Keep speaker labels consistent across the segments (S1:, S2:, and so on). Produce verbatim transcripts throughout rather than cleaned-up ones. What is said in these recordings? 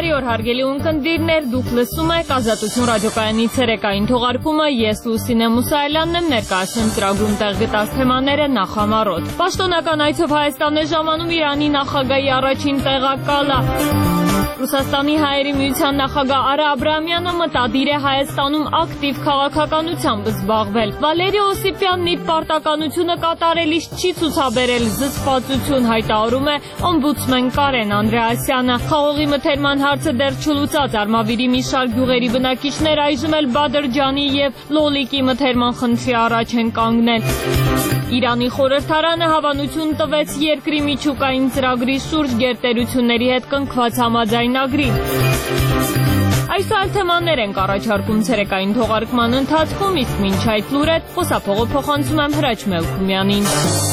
S1: Բարի օր հարգելի ունկնդիրներ, դուք լսում եք Ազատություն ռադիոկայանի ցերեկային թողարկումը, ես Լուսինե Մուսայելյանն եմ, ներկայացնում ծրագրում տեղ գտած թեմաները նախամարոտ։ Պաշտոնական այցով Հայաստան է ժամանում Իրանի նախագահի առաջին տեղակալը։ Ռուսաստանի հայերի միության նախագահ Արա Աբրահամյանը մտադիր է Հայաստանում ակտիվ քաղաքականությամբ զբաղվել։ Վալերի Օսիպյանն իր պարտականությունը կատարելիս չի ցուցաբերել զսպվածություն, հայտարարում է օմբուդսմեն Կարեն Անդրեասյանը։ Խաղողի մթերման հարցը դեռ չլուծած Արմավիրի մի շարք գյուղերի բնակիչներ այժմ էլ Բադրջանի եւ Լոլիկի մթերման խնդրի առաջ են կանգնել։ Իրանի խորհրդարանը հավանություն տվեց երկրի միջուկային ծրագրի շուրջ գերտերությունների հետ կնքված համաձայնագրին։ Այս այլ թեմաներ ենք առաջարկում ցերեկային թողարկման ընթացքում, իսկ մինչ այդ լուրը խոսափողը փոխանցում եմ Հրաչ Մելքումյանին։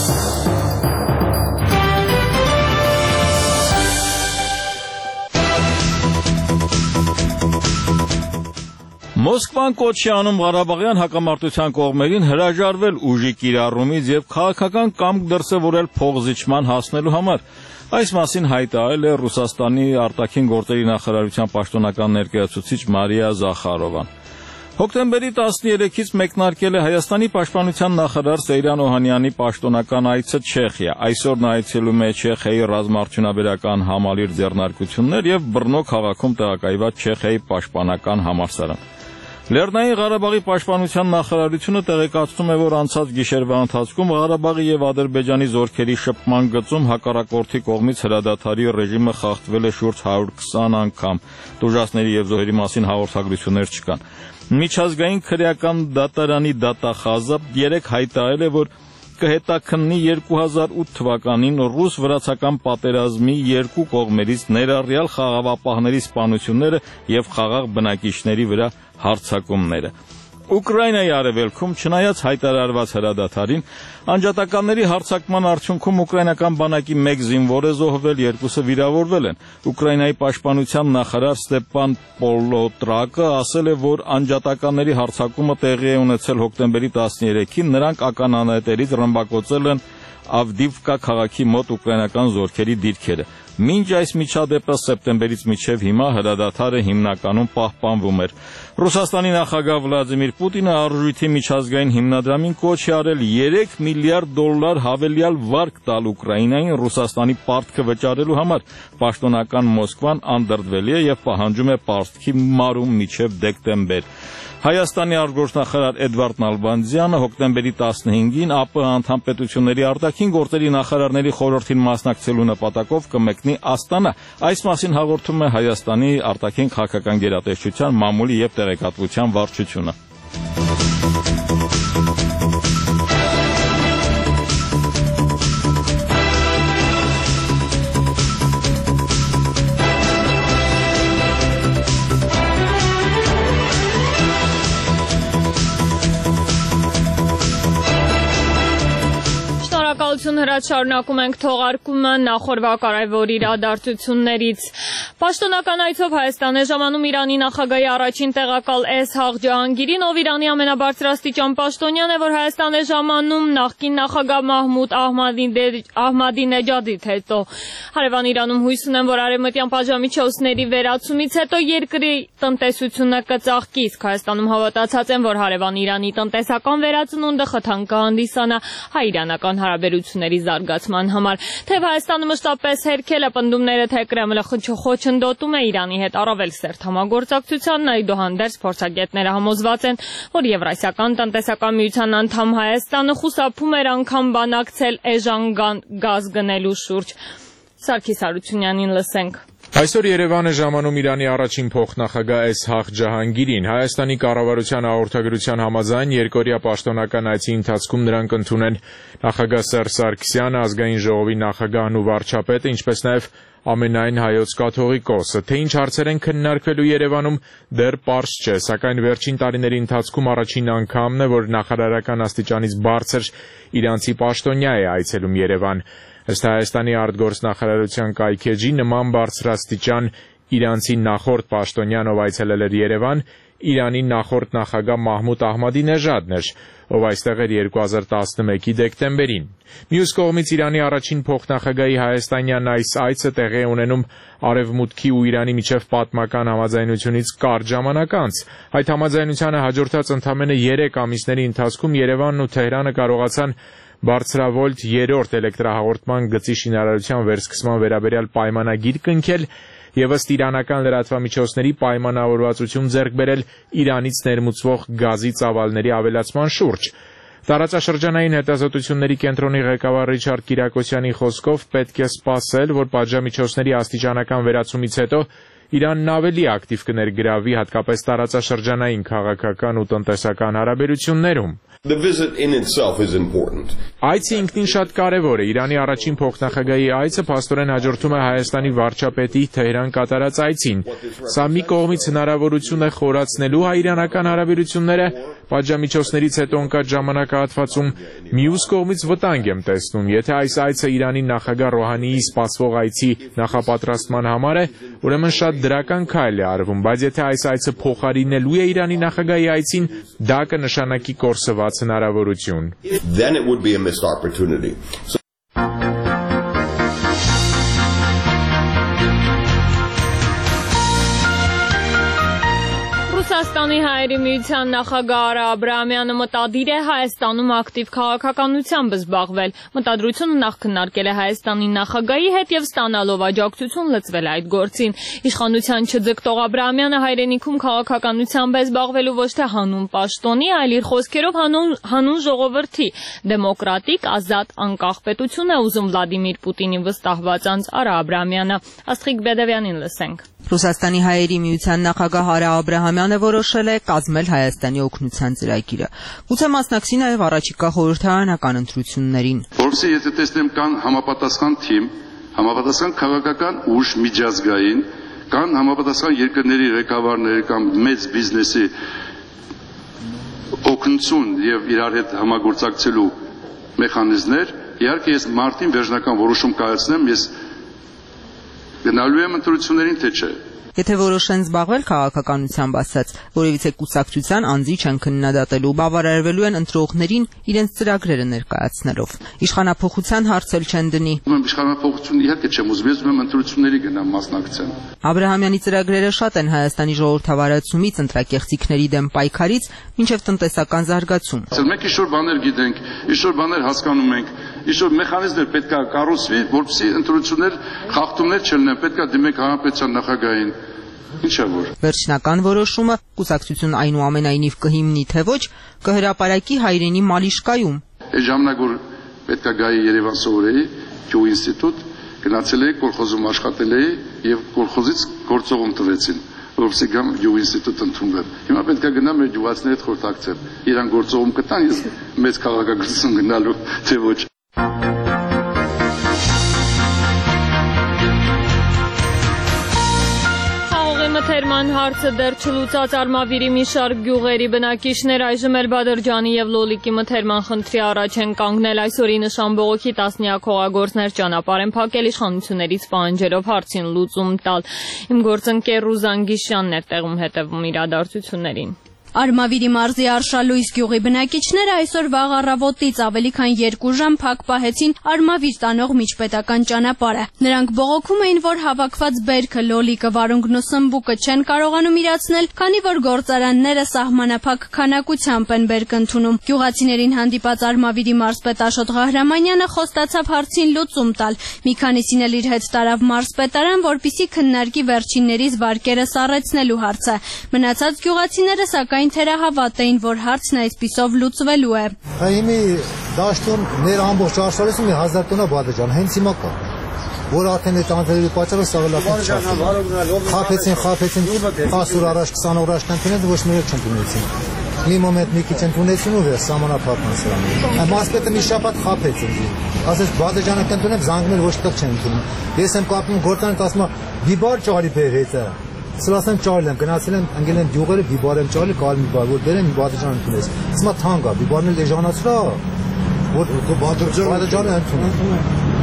S2: Մոսկվան կոչ է անում Ղարաբաղյան հակամարտության կողմերին հրաժարվել ուժի կիրառումից եւ քաղաքական կամք դրսեւորել փոխզիջման հասնելու համար։ Այս մասին հայտարարել է Ռուսաստանի արտաքին գործերի նախարարության պաշտոնական ներկայացուցիչ Մարիա Զախարովան։ Հոկտեմբերի տասներեքից մեկնարկել է Հայաստանի պաշտպանության նախարար Սեյրան Օհանյանի պաշտոնական այցը Չեխիա։ Այսօր նա այցելում է Չեխիայի ռազմաարդյունաբերական համալիր ձեռնարկություններ եւ Բռնո քաղաքում տեղակայված Չեխիայի պաշտպանական համալսարան։ Լեռնային Ղարաբաղի պաշտպանության նախարարությունը տեղեկացնում է, որ անցած գիշերվա ընթացքում Ղարաբաղի եւ Ադրբեջանի զորքերի շփման գծում հակառակորդի կողմից հրադադարի ռեժիմը խախտվել է շուրջ հարյուր քսան անգամ։ Տուժածների եւ զոհերի մասին հաղորդագրություններ չկան։ Միջազգային քրեական դատարանի դատախազը երեկ հայտարարել է, որ կհետաքննի երկու հազար ութ թվականին ռուս-վրացական պատերազմի երկու կողմերից ներառյալ խաղաղապահների սպանությունները եւ խաղաղ բնակիչների վրա հարձակումները։ Ուկրաինայի արևելքում, չնայած հայտարարված հրադադարին, անջատականների հարձակման արդյունքում ուկրաինական բանակի մեկ զինվոր է զոհվել, երկուսը վիրավորվել են։ Ուկրաինայի պաշտպանության նախարար Ստեփան Պոլոտրակը ասել է, որ անջատականների հարձակումը տեղի է ունեցել հոկտեմբերի տասներեքին, նրանք ականանետերից ռմբակոծել են Ավդիվկա քաղաքի մոտ ուկրաինական զորքերի դիրքերը։ Մինչ այս միջադեպը սեպտեմբերից մինչև հիմա հրադադարը հիմնականում պահպանվում էր։ Ռուսաստանի նախագահ Վլադիմիր Պուտինը արժույթի միջազգային հիմնադրամին կոչ է արել երեք միլիարդ դոլար հավելյալ վարկ տալ Ուկրաինային Ռուսաստանի պարտքը վճարելու համար։ Պաշտոնական Մոսկվան անդրդվել է եւ պահանջում է պարտքի մարում մինչև դեկտեմբեր։ Հայաստանի արտգործնախարար Էդվարդ Նալբանդյանը հոկտեմբերի տասնհինգին ԱՊՀ անդամ պետությունների արտաքին գործերի նախարարների խորհրդին մասնակցելու նպատակով կմեկնի Աստանա։ Այս մասին հաղորդում է Հայաստանի արտաքին քաղաքական գերատեսչության մամուլի եւ տեղեկատվության վարչությունը։
S1: Հրաչ շարունակում ենք թողարկումը նախորդ կարևոր իրադարձություններից։ Պաշտոնական այցով Հայաստան է ժամանում Իրանի նախագահի առաջին տեղակալ Էսհաղ Ջահանգիրին, ով Իրանի ամենաբարձրաստիճան պաշտոնյան է, որ Հայաստան է ժամանում նախկին նախագահ Մահմուդ Ահմադինեջադից հետո։ Հարևան Իրանում հույս ունեն, որ արևմտյան պատժամիջոցների վերացումից հետո երկրի տնտեսությունը կծաղկի, իսկ Հայաստանում հավատացած են, որ հարևան Իրանի տնտեսական վերածնունդը խթան կհանդիսանա հայ-իրանական հարաբերությունների զարգացման համար։ Թեև Հայաստանը մշտապես հերքել է պնդումները, թե Կրեմլը խոչընդոտում է Իրանի հետ առավել սերտ համագործակցությանն, այդուհանդերձ փորձագետները համոզված են, որ Եվրասիական տնտեսական միության անդամ Հայաստանը խուսափում էր անգամ բանակցել էժան գազ գնելու շուրջ։ Սարգիս Հարությունյանին լսենք։
S3: Այսօր Երևան է ժամանում Իրանի առաջին փոխնախագահ Էսհաղ Ջահանգիրին։ Հայաստանի կառավարության հաղորդագրության համաձայն երկօրյա պաշտոնական այցի ընթացքում նրանք ընդունեն նախագահ Սերժ Սարգսյանը, ազգային ժողովի նախագահն ու վարչապետը, ինչպես նաև ամենայն հայոց կաթողիկոսը։ Թե ինչ հարցեր են քննարկվելու Երևանում դեռ պարզ չէ, սակայն վերջին տարիների ընթացքում առաջին անգամն է, որ նախարարական աստիճանից բարձր իրանցի պաշտոնյա է այցելում Երևան։ Ըստ Հայաստանի արտգործնախարարության կայքեջի նման բարձրաստիճան իրանցի նախորդ պաշտոնյան, ով այցելել էր Երևան, Իրանի նախորդ նախագահ Մահմուդ Ահմադինեժադն էր, ով այստեղ էր երկու հազար տասնմեկի դեկտեմբերին։ Մյուս կողմից Իրանի առաջին փոխնախագահի հայաստանյան այս այցը տեղի է ունենում Արևմուտքի ու Իրանի միջև պատմական համաձայնությունից կարճ ժամանակ անց։ Այդ համաձայնությանը հաջորդած ընդամենը երեք ամիսների ընթացքում Երևանն ու Թեհրանը կարողացան բարձրավոլտ երրորդ էլեկտրահաղորդման գծի շինարարության վերսկսման վերաբերյալ պայմանագիր կնքել եւ ըստ իրանական լրատվամիջոցների պայմանավորվածություն ձեռք բերել Իրանից ներմուծվող գազի ծավալների ավելացման շուրջ։ Տարածաշրջանային հետազոտությունների կենտրոնի ղեկավար Ռիչարդ Կիրակոսյանի խոսքով պետք է սպասել, որ պատժամիջոցների աստիճանական վերացումից հետո Իրանն ավելի ակտիվ կներգրավվի հատկապես տարածաշրջանային քաղաքական ու տնտեսական հարաբերություններում։
S4: The visit in itself is important.
S3: Այցը ինքնին շատ կարևոր է։ Իրանի առաջին փոխնախագահի այցը փաստորեն հաջորդում է Հայաստանի վարչապետի Թեհրան կատարած այցին։ Սա մի կողմից հնարավորություն է խորացնելու հայ-իրանական հարաբերությունները պատժամիջոցներից հետո ընկած ժամանակահատվածում, մյուս կողմից վտանգ եմ տեսնում։ Եթե այս այցը Իրանի նախագահ Ռոհանիի սպասվող այցի նախապատրաստման համար է, ուրեմն շատ դրական քայլ է արվում, բայց եթե այս այցը փոխարինելու է Իրանի նախագահի այցին, դա կնշանակի կորսված հնարավորություն։
S4: Then it would be a missed opportunity. So
S1: Ռուսաստանի հայերի միության նախագահ Արա Աբրահամյանը մտադիր է Հայաստանում ակտիվ քաղաքականությամբ զբաղվել։ Մտադրությունը նախ քննարկել է Հայաստանի նախագահի հետ եւ ստանալով աջակցություն լծվել այդ գործին։ Իշխանության չձգտող Աբրահամյանը հայրենիքում քաղաքականությամբ է զբաղվելու ոչ թե հանուն պաշտոնի, այլ իր խոսքերով հանուն հանուն ժողովրդի դեմոկրատիկ, ազատ, անկախ պետություն է ուզում Վլադիմիր Պուտինի վստահված անձ Արա Աբրահամյանը։ Աստղիկ Բեդևյանին լսենք։
S5: Ռուսաստանի հայերի միության նախագահ Արա Աբրահամյանը որոշել է կազմել Հայաստանի օգնության ծրագիրը։ Գուցե մասնակցի նաև առաջիկա խորհրդարանական ընտրություններին։
S6: Որովհետեւ եթե տեսնեմ կան համապատասխան թիմ, համապատասխան քաղաքական ուժ միջազգային, կան համապատասխան երկրների ղեկավարներ կամ մեծ բիզնեսի օգնություն եւ իրար հետ համագործակցելու մեխանիզմներ, իհարկե ես մարտին վերջնական որոշում կայացնեմ, ես գնալու եմ ընտրություններին թե չէ։
S5: Եթե որոշեն զբաղվել քաղաքականությամբ ասած, որևիցե կուսակցության անձի չեն քննադատելու, բավարարվելու են ընտրողներին իրենց ծրագրերը ներկայացնելով։ Իշխանափոխության հարց էլ չեն դնի։
S6: Ուրեմն իշխանափոխություն իհարկե չեմ ուզում, ես ուզում եմ ընտրությունների գնամ մասնակցեմ։
S5: Աբրահամյանի ծրագրերը շատ են Հայաստանի ժողովրդավարացումից, ընտրակեղծիքների դեմ պայքարից մինչև տնտեսական զարգացում։
S6: Մենք ինչ-որ բաներ գիտենք, ինչ-որ բաներ հասկանում ենք, ինչ-որ մեխանիզմներ պետք է կառուցվի, որպեսզի ընտրություններ խախտումներ չլինեն, պետք է դիմենք հանրապետության նախագահին։ Ինչա որ
S5: Վերջնական որոշումը կուսակցություն այնուամենայնիվ կհիմնի թե ոչ, կհրապարակի հայրենի Մալիշկայում։
S6: Այդ ժամանակ որ պետք է գայի Երևան սովորեի, գյուղ ինստիտուտ, գնացել էի կոլխոզում աշխատել էի եւ կոլխոզից գործողում տվեցին, որովհետեւ գամ գյուղ ինստիտուտ ընդունվել։ Հիմա պետք է գնամ մեր գյուղացիների հետ խորհրդակցեմ։ Իրան գործողում կտան, ես մեծ քաղաքականություն գնալու թե ոչ։
S1: Մթերման հարցը դեռ չլուծած Արմավիրի մի շարք գյուղերի բնակիչներ այժմ էլ Բադրջանի եւ Լոլիկի մթերման խնդրի առաջ են կանգնել։ Այսօրի նշան բողոքի տասնյակ հողագործներ ճանապարհ են փակել իշխանություններից պահանջելով հարցին լուծում տալ։ Իմ գործընկեր Ռուզան Գիշյանն էր տեղում հետևում իրադարձություններին։
S7: Արմավիրի մարզի Արշալույս գյուղի բնակիչները այսօր վաղ առավոտից ավելի քան երկու ժամ փակ պահեցին Արմավիր տանող միջպետական ճանապարհը։ Նրանք բողոքում էին, որ հավաքված բերքը, լոլիկը, վարունգն ու սմբուկը չեն կարողանում իրացնել, քանի որ գործարանները սահմանափակ քանակությամբ են բերք ընդունում։ Գյուղացիներին հանդիպած Արմավիրի մարզպետ Աշոտ Ղահրամանյանը խոստացավ հարցին լուծում տալ։ Մի քանիսին էլ իր հետ տարավ մարզպետարան, որպեսզի քննարկի վերջիններից վարկերը սառեցնելու հարցը։ Մնացած գյուղացիները սակայն թերահավատ էին, որ հարցն այսպիսով լուծվելու է։
S8: Հիմի դաշտում ներ ամբողջ աշխարհում մի հազար տոննա բադրջան, հենց հիմա կա, որ արդեն այդ անձրևի պատճառով սաղելախոտ չափ։ Խափեցին, խափեցին, տասը օր առաջ, քսան օր առաջ ընդունեցին, ոչ մի օր չընդունեցին։ Մի մոմենտ մի քիչ ընդունեցին ու վեր սահմանափակման սրան։ Մասպետը մի շաբաթ խափեց ինձ։ Ասես բադրջանը կընդունեմ, զանգնել ոչ տեղ չեն ընդունում։ Ես եմ կապնում գործարանը, ասում եմ՝ «Բիբար ճարի բեր հետը»։ Սլասեմ ճարել եմ, գնացել եմ, ընկել եմ գյուղերը, բիբար եմ ճարել, կարել մի բար, որ բերեմ մի բադրջան ընդունես։ Ասում եմ թանկ է, բիբարն էլ էժանացրա, որ բադրջանը ընդունում։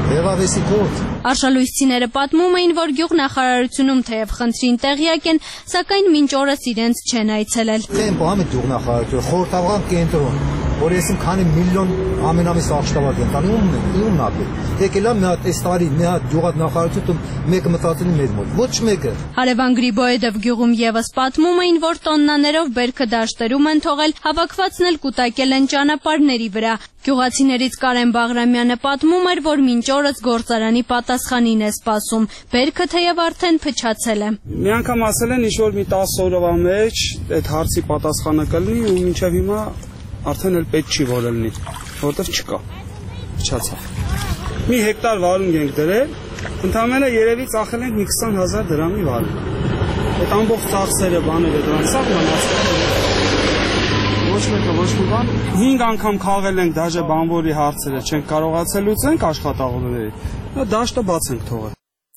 S8: Եղավ էսի գործ։
S7: Արշալույսցիները պատմում էին, որ գյուղնախարարությունում թեև խնդրին տեղյակ են, սակայն մինչ օրս իրենց չեն այցելել։
S8: Տեմպո համի գյուղնախարարություն, խորհրդական կենտրոն, որ եսիմ քանի միլիոն ամենամիս աղջտավար կենտրոնի ումն է, ումն ապել։ Եկելա մի հատ այս տարի մի հատ գյուղնախարարություն մեկը մտածելի մեր մոտ, ոչ մեկը։
S7: Հարևան Գրիբոյեդով գյուղում եւս պատմում էին, որ տոննաներով բերքը դաշտերում են թողել, հավաքվածն էլ կուտակել են ճանապարհների վրա։ Գյուղացիներից Կարեն Բաղրամյանը պատմում էր, որ մինչ օրս գործարանի պատասխանին է սպասում։ Բերքը թեև արդեն փչացել է։
S9: Մի անգամ ասել են ինչ-որ մի տասը օրվա մեջ այդ հարցի պատասխանը կլինի ու մինչև հիմա արդեն էլ պետք չի որ լինի, որտեղ չկա։ Փչացավ։ Մի հեկտար վարունգ ենք դրել, ընդամենը երևի ծախել ենք մի քսան հազար դրամի վարունգ։ Այդ ամբողջ ծախսերը բաները դրանց սաղ մնացել։ Ոչ մեկը ոչ մի բան, հինգ անգամ քաղել ենք դաժե բանվորի հարցերը, չենք կարողացել լուծենք աշխատողների։ Դաշտը բաց ենք թողել։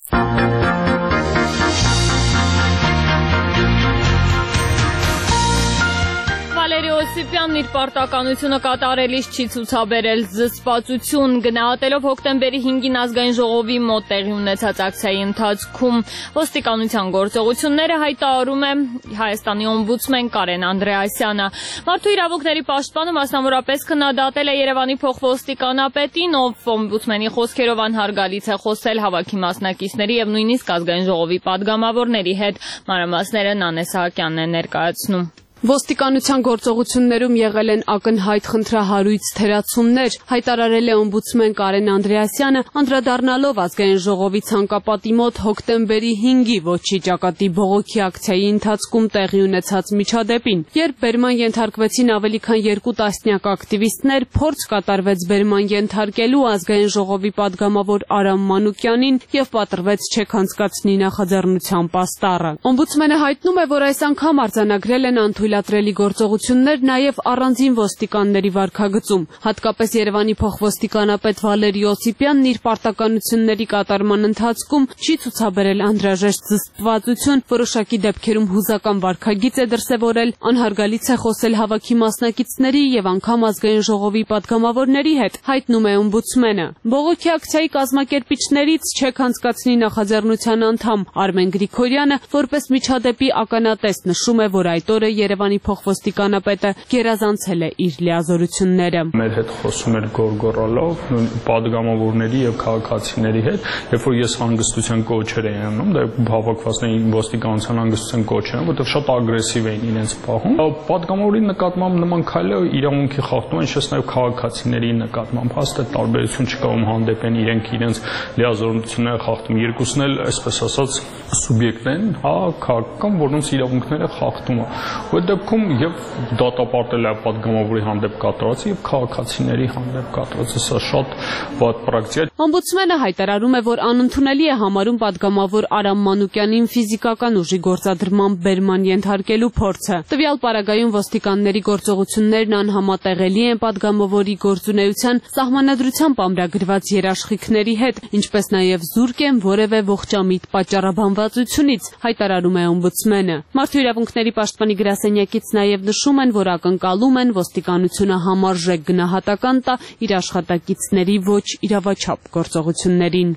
S1: Վալերի Օսիպյանն իր պարտականությունը կատարելիս չի ցուցաբերել զսպվածություն, գնահատելով հոկտեմբերի հինգին ազգային ժողովի մոտ տեղի ունեցած ակցիայի ընթացքում ոստիկանության գործողությունները հայտարարում է Հայաստանի օմբուդսմեն Կարեն Անդրեասյանը։ Մարդու իրավունքների պաշտպանը մասնավորապես քննադատել է Երևանի փոխոստիկանապետին, ով օմբուդսմենի խոսքերով անհարգալից է խոսել հավաքի մասնակիցների եւ նույնիսկ ազգային ժողովի падգամավորների հետ։ Մանրամասները Նանե Սահակյանն է ներկայացնում։
S10: Ոստիկանության գործողություններում եղել են ակնհայտ խնդրահարույց թերացումներ, հայտարարել է օմբուդսմեն Կարեն Անդրեասյանը, անդրադառնալով ազգային ժողովի ցանկապատի մոտ հոկտեմբերի հինգի ոչի ճակատի բողոքի ակցիայի ընթացքում տեղի ունեցած միջադեպին, երբ բերման ենթարկվեցին ավելի քան երկու տասնյակ ակտիվիստներ, փորձ կատարվեց բերման ենթարկելու ազգային ժողովի падգամավոր Արամ Մանուկյանին եւ պատրվեց չեք անցկացնի նախաձեռնության պաստառը։ Օմբուդսմենը հայտնում է, որ այս անգամ արձանագրել են լատրելի գործողություններ նաև առանձին ոստիկանների վարքագծում, հատկապես Երևանի փոխոստիկանապետ Վալերի Օսիպյանն իր պարտականությունների կատարման ընթացքում չի ցուցաբերել անհրաժեշտ զսպվածություն, որոշակի դեպքերում հուզական վարքագիծ է դրսևորել, անհարգալից է խոսել հավաքի մասնակիցների եւ անգամ ազգային ժողովի падգամավորների հետ, հայտնում է օմբուդսմենը։ Բողոքի ակցիայի կազմակերպիչներից չեք անցկացնի նախաձեռնության անդամ Արմեն Գրիգորյանը որպես միջադեպի ականատես նշում է, որ այդ օրը Երևանի փոխոստիկանապետը գերազանցել է իր լիազորությունները։
S11: Մեր հետ խոսում էր գորգորալով, падգամավորների եւ քաղաքացիների հետ, երբ որ ես հանգստության կոչեր էի անում, դա հավաքվածների ոստիկանության հանգստության կոչեր, որտեղ շատ ագրեսիվ էին իրենց պահում։ Падգամավորի նկատմամբ նման քայլը իրավունքի խախտում են, ինչպես նաեւ քաղաքացիների նկատմամբ հաստատ տարբերություն չկա, ում հանդեպ են իրենք իրենց լիազորությունները խախտում։ Երկուսն էլ, այսպես ասած, սուբյեկտ են, հա, քաղաքական, որոնց իրավունքները խախտում են։ Այդ դեպքում եւ դատապարտել է падգամավորի հանդեպ կատարածը եւ քաղաքացիների հանդեպ կատարածը, սա շատ վատ պրակտիկա է։
S10: Օմբուդսմենը հայտարարում է, որ անընդունելի է համարում падգամավոր Արամ Մանուկյանին ֆիզիկական ուժի գործադրման բերման ենթարկելու փորձը։ Տվյալ պարագայում ոստիկանների գործողություններն անհամատեղելի են падգամավորի գործունեության սահմանադրությամբ ամրագրված երաշխիքների հետ, ինչպես նաեւ զուրկ են որևէ ողջամիտ պատճառաբանվածությունից, հայտարարում է օմբուդսմենը։ Մարդու իրավունքների պաշտպանի գրասենյակից նաև նշում են, որ ակնկալում են ոստիկանությունը համարժեք գնահատական տա իր աշխատակիցների ոչ իրավաչափ գործողություններին։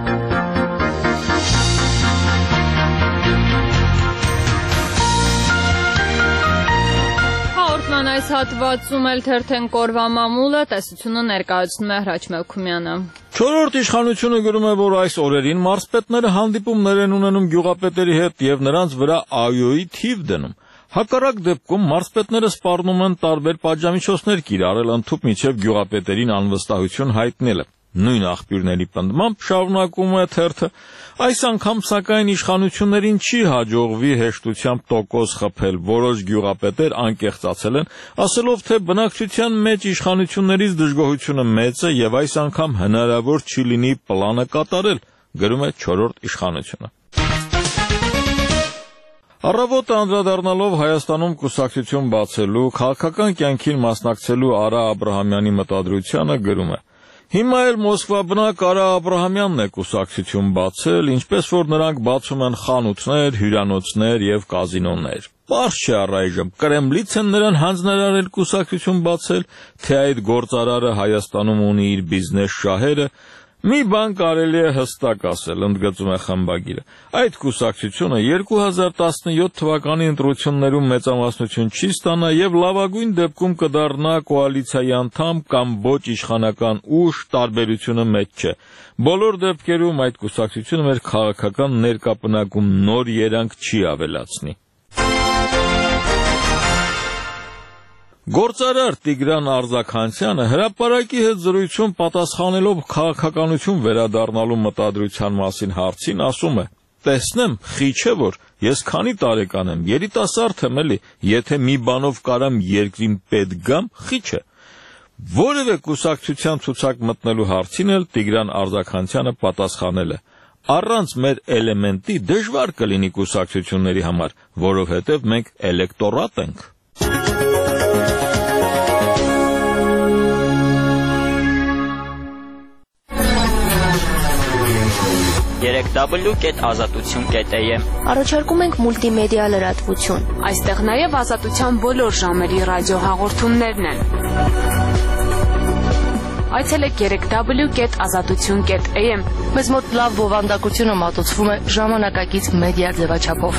S1: Հաղորդման այս հատվածում էլ թերթեն կորվա մամուլը, տեսությունը ներկայացնում է Հրաչ Մելքումյանը։
S2: Չորրորդ իշխանությունը գրում է, որ այս օրերին մարզպետները հանդիպումներ են ունենում գյուղապետերի հետ եւ նրանց վրա այոյի թիվ դնում։ Հակառակ դեպքում մարզպետները սպառնում են տարբեր պատժամիջոցներ կիրառել ընդհուպ միջև գյուղապետերին անվստահություն հայտնելը։ Նույն աղբյուրների պնդմամբ շարունակում է թերթը, այս անգամ սակայն իշխանություններին չի հաջողվի հեշտությամբ տոկոս խփել, որոշ գյուղապետեր անկեղծացել են, ասելով, թե բնակչության մեջ իշխանություններից դժգոհությունը մեծ է եւ այս անգամ հնարավոր չի լինի պլանը կատարել, գրում է չորրորդ իշխանությունը։ Առավոտը անդրադառնալով Հայաստանում կուսակցություն բացելու, քաղաքական կյանքին մասնակցելու Արա Աբրահամյանի մտադրությանը գրում է. Հիմա էլ Մոսկվա բնակ Արա Աբրահամյանն է կուսակցություն բացել, ինչպես որ նրանք բացում են խանութներ, հյուրանոցներ եւ կազինոներ։ Պարզ չէ առայժմ Կրեմլից են նրան հանձնարարել կուսակցություն բացել, թե այդ գործարարը Հայաստանում ունի իր բիզնես շահերը, Մի բան կարելի է հստակ ասել, ընդգծում է խմբագիրը։ Այդ կուսակցությունը երկու հազար տասնյոթ թվականի ընտրություններում մեծամասնություն չի ստանա եւ լավագույն դեպքում կդառնա կոալիցիայի անդամ կամ ոչ իշխանական ուժ, տարբերությունը մեծ չէ։ Բոլոր դեպքերում այդ կուսակցությունը մեր քաղաքական ներկապնակում նոր երանգ չի ավելացնի։ Գործարար Տիգրան Արձաքանցյանը հրապարակի հետ զրույցում պատասխանելով քաղաքականություն վերադառնալու մտադրության մասին հարցին ասում է. տեսնեմ, խի չէ որ ես քանի տարեկան եմ, երիտասարդ եմ էլի, եթե մի բանով կարամ երկրին պետք գամ, խի չէ։ Որևէ կուսակցության ցուցակ մտնելու հարցին էլ Տիգրան Արձաքանցյանը պատասխանել է. առանց մեր էլեմենտի դժվար կլինի կուսակցությունների համար, որովհետև մենք էլեկտորատ ենք։
S12: երեք w կետ ազատություն կետ a m
S13: Առաջարկում ենք մուլտիմեդիա լրատվություն։
S10: Այստեղ նաև ազատության բոլոր ժամերի ռադիոհաղորդումներն են։ Այցելեք երեք w կետ ազատություն կետ a m
S13: Մեզ մոտ լավ բովանդակությունը մատուցվում է ժամանակակից մեդիա ձևաչափով։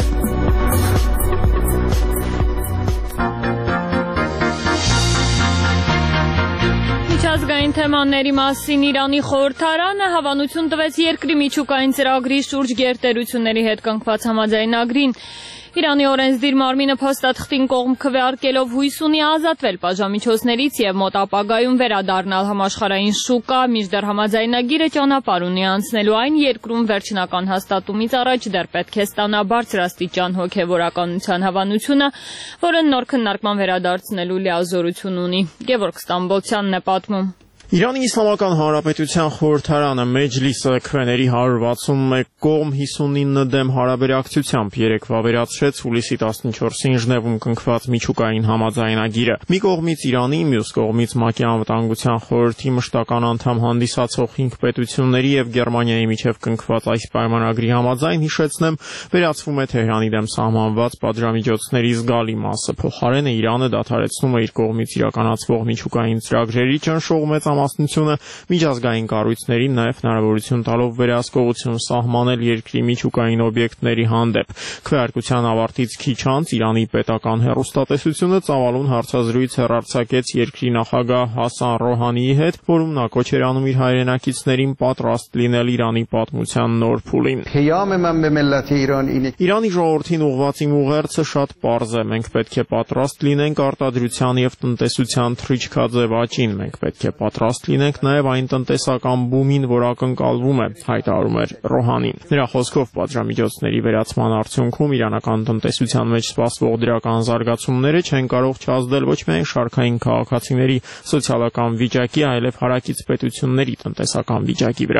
S1: Միջազգային թեմաների մասին Իրանի խորհրդարանը հավանություն տվեց երկրի միջուկային ծրագրի շուրջ գերտերությունների հետ կնքված համաձայնագրին։ Իրանի օրենսդիր մարմինը փաստաթղթին կողմ քվեարկելով հույս ունի ազատվել պատժամիջոցներից եւ մոտ ապագայում վերադառնալ համաշխարհային շուկա, մինչդեռ համաձայնագիրը ճանապարհ ունի անցնելու այն երկրում վերջնական հաստատումից առաջ դեռ պետք է ստանա բարձրաստիճան հոգեվորականության հավանությունը, որը նոր քննարկման վերադարձնելու լիազորություն ունի։ Գևորգ Ստամբոլցյանն է պատմում։
S14: Իրանի Իսլամական Հանրապետության խորհրդարանը Մեջլիսը քվեների հարյուր վաթսունմեկ կողմ հիսունինը դեմ հարաբերակցությամբ երեկվա վերացրեց հուլիսի տասնչորսին Ժնևում կնքված միջուկային համաձայնագիրը։ Մի կողմից Իրանի, մյուս կողմից ՄԱԿ-ի անվտանգության խորհրդի մշտական անդամ հանդիսացող հինգ պետությունների եւ Գերմանիայի միջև կնքված այս պայմանագրի համաձայն, հիշեցնեմ, վերացվում է Թեհրանի դեմ սահմանված պատժամիջոցների զգալի մասը։ Փոխարենը Իրանը դադարեցնում է իր կողմից իրականացվող միջուկային ծրագրերի ճնշող մեծամասնությունը, միջազգային կառույցներին նաև հնարավորություն տալով վերահսկողություն սահմանել երկրի միջուկային օբյեկտների հանդեպ։ Քվեարկության ավարտից քիչ անց Իրանի պետական հեռուստատեսությունը ծավալուն հարցազրույց հեռարձակեց երկրի նախագահ Հասան Ռոհանիի հետ, որում նա կոչ էր անում իր հայրենակիցներին պատրաստ լինել Իրանի պատմության նոր փուլին։ Իրանի ժողովրդին ուղղված իմ ուղերձը շատ պարզ է։ Մենք պետք է պատրաստ լինենք արտադրության եւ տնտեսության թռիչքաձև աճին։ Մենք պետք է պատրաստ լինենք նաև այն տնտեսական բումին, որ ակնկալվում է, հայտարարում էր Ռոհանին։ Նրա խոսքով պատժամիջոցների վերացման արդյունքում իրանական տնտեսության մեջ սպասվող դրական զարգացումները չեն կարող չազդել ոչ միայն շարքային քաղաքացիների սոցիալական վիճակի, այլև հարակից պետությունների տնտեսական վիճակի վրա։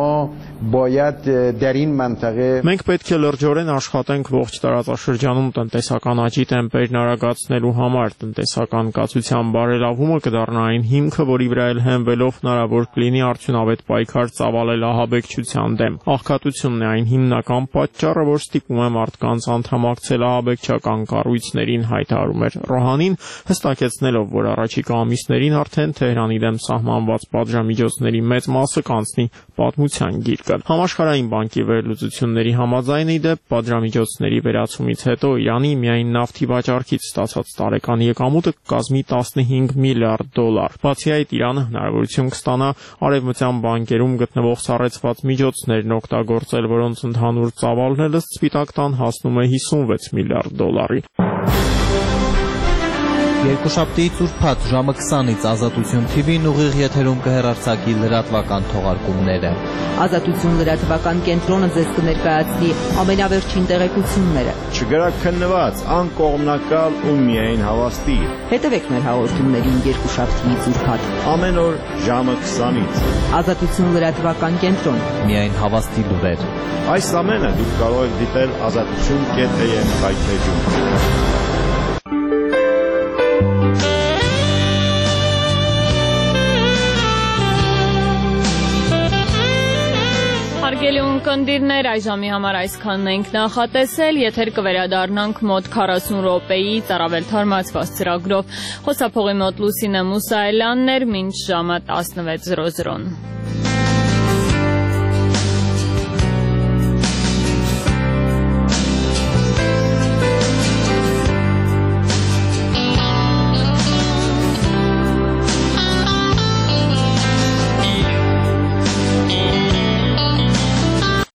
S14: Մենք պետք է լրջորեն աշխատենք ողջ տարածաշրջանում տնտեսական աճի տեմպերն արագացնելու համար։ Տնտեսական կացության բարելավումը կդառնա այն հիմքը, որի վրա էլ հենվելով հնարավոր կլինի արդյունավետ պայքար ծավալել ահաբեկչության դեմ։ Աղքատությունն է այն հիմնական պատճառը, որ ստիպում է մարդկանց անդամակցել ահաբեկչական կառույցներին, հայտարարում էր Ռոհանին, հստակեցնելով, որ առաջիկա ամիսներին արդեն Թեհրանի դեմ սահմանված պատժամիջոցների մեծ մասը կանցնի պատմության գիրկը։ Համաշխարհային բանկի վերլուծությունների համաձայն ի դեպ պատժամիջոցների վերացումից հետո Իրանի միայն նավթի վաճառքից ստացած տարեկան եկամուտը կկազմի տասնհինգ միլիարդ դոլար։ Բացի այդ, Իրանը հնարավորություն կստանա արևմտյան բանկերում գտնվող սառեցված միջոցներն օգտագործել, որոնց ընդհանուր ծավալն էլ ըստ Սպիտակ տան հասնում է հիսունվեց միլիարդ դոլարի։
S15: Երկուշաբթի ծուրփաթ ժամը քսանից Ազատություն Թի Վին ուղիղ եթերում կհեռարձակի լրատվական թողարկումները։
S5: Ազատություն լրատվական կենտրոնը ձեզ կներկայացնի ամենավերջին տեղեկությունները։
S16: Չգրաքննված, անկողմնակալ ու միայն հավաստի։
S5: Հետևեք մեր հաղորդումներին երկուշաբթի ծուրփաթ
S16: ամեն օր ժամը քսանից։
S5: Ազատություն լրատվական կենտրոն։
S15: Միայն հավաստի լուրեր։
S16: Այս ամենը դուք կարող եք դիտել ազատություն կետ a m հայթեջում։
S1: Հարգելի ունկնդիրներ, այժմի համար այսքանն ենք նախատեսել, եթեր կվերադառնանք մոտ քառասուն րոպեից առավել թարմացված ծրագրով։ Խոսափողի մոտ Լուսինե Մուսայելյանն էր, մինչ ժամը տասնվեց զրո զրոն։